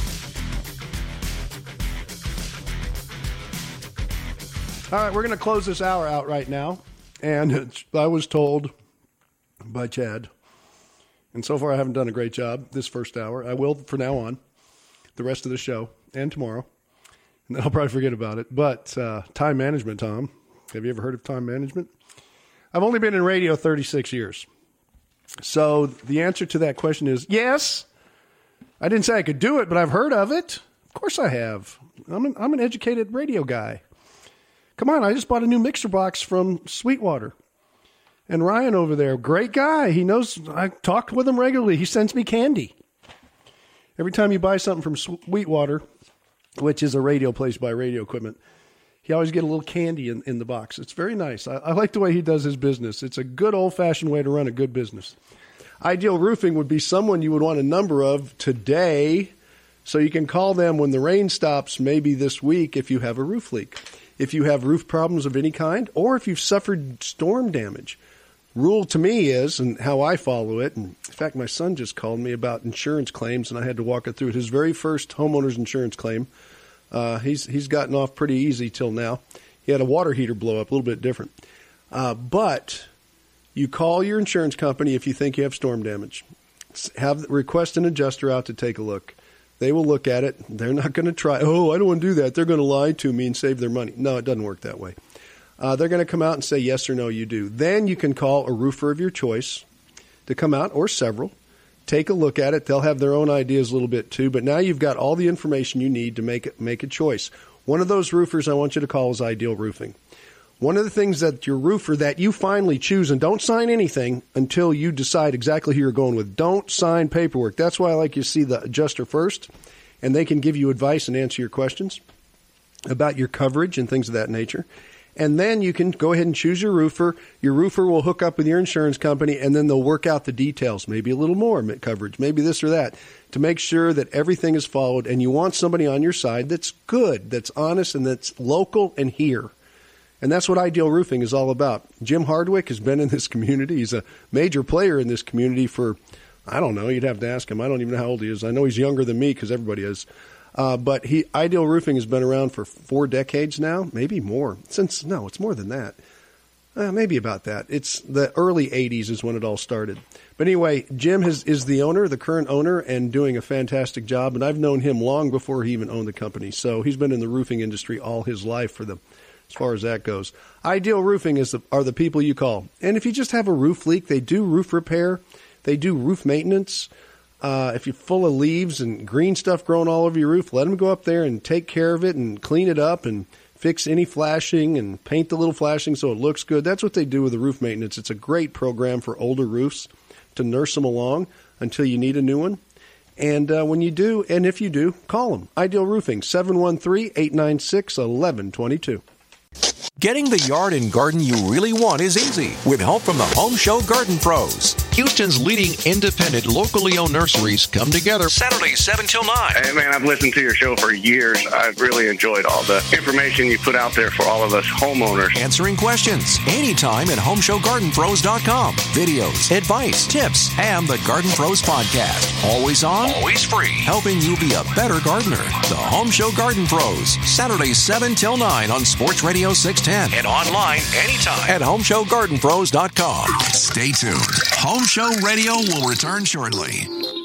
All right, we're going to close this hour out right now. And it's, I was told by Chad, and so far I haven't done a great job this first hour. I will from now on, the rest of the show, and tomorrow. And then I'll probably forget about it. But uh, time management, Tom. Have you ever heard of time management? I've only been in radio thirty-six years. So the answer to that question is yes. I didn't say I could do it, but I've heard of it. Of course I have. I'm an, I'm an educated radio guy. Come on, I just bought a new mixer box from Sweetwater. And Ryan over there, great guy. He knows, I talk with him regularly. He sends me candy. Every time you buy something from Sweetwater, which is a radio place by radio equipment, you always get a little candy in, in the box. It's very nice. I, I like the way he does his business. It's a good old-fashioned way to run a good business. Ideal Roofing would be someone you would want a number of today so you can call them when the rain stops, maybe this week, if you have a roof leak. If you have roof problems of any kind, or if you've suffered storm damage. Rule to me is, and how I follow it, and in fact, my son just called me about insurance claims, and I had to walk it through it. His very first homeowner's insurance claim. Uh, he's he's gotten off pretty easy till now. He had a water heater blow up, a little bit different. Uh, but you call your insurance company if you think you have storm damage. Have request an adjuster out to take a look. They will look at it. They're not going to try, oh, I don't want to do that. They're going to lie to me and save their money. No, it doesn't work that way. Uh, they're going to come out and say yes or no, you do. Then you can call a roofer of your choice, to come out, or several, take a look at it. They'll have their own ideas a little bit too, but now you've got all the information you need to make make a choice. One of those roofers I want you to call is Ideal Roofing. One of the things that your roofer that you finally choose, and don't sign anything until you decide exactly who you're going with. Don't sign paperwork. That's why I like you to see the adjuster first, and they can give you advice and answer your questions about your coverage and things of that nature. And then you can go ahead and choose your roofer. Your roofer will hook up with your insurance company, and then they'll work out the details, maybe a little more coverage, maybe this or that, to make sure that everything is followed. And you want somebody on your side that's good, that's honest, and that's local and here. And that's what Ideal Roofing is all about. Jim Hardwick has been in this community. He's a major player in this community for, I don't know, you'd have to ask him. I don't even know how old he is. I know he's younger than me because everybody is. Uh, but he Ideal Roofing has been around for four decades now, maybe more. Since No, it's more than that. Uh, maybe about that. It's the early eighties is when it all started. But anyway, Jim has, is the owner, the current owner, and doing a fantastic job. And I've known him long before he even owned the company. So he's been in the roofing industry all his life for the as far as that goes. Ideal Roofing is the, are the people you call. And if you just have a roof leak, they do roof repair. They do roof maintenance. Uh, if you're full of leaves and green stuff growing all over your roof, let them go up there and take care of it and clean it up and fix any flashing and paint the little flashing so it looks good. That's what they do with the roof maintenance. It's a great program for older roofs to nurse them along until you need a new one. And uh, when you do, and if you do, call them. Ideal Roofing, seven one three, eight nine six, one one two two. Getting the yard and garden you really want is easy with help from the Home Show Garden Pros. Houston's leading independent, locally owned nurseries come together Saturdays seven till nine. Hey, man, I've listened to your show for years. I've really enjoyed all the information you put out there for all of us homeowners. Answering questions anytime at home show garden pros dot com. Videos, advice, tips, and the Garden Pros podcast. Always on, always free, helping you be a better gardener. The Home Show Garden Pros, Saturdays seven till nine on Sports Radio six ten and online anytime at home show garden pros dot com. Stay tuned. Home Show Radio will return shortly.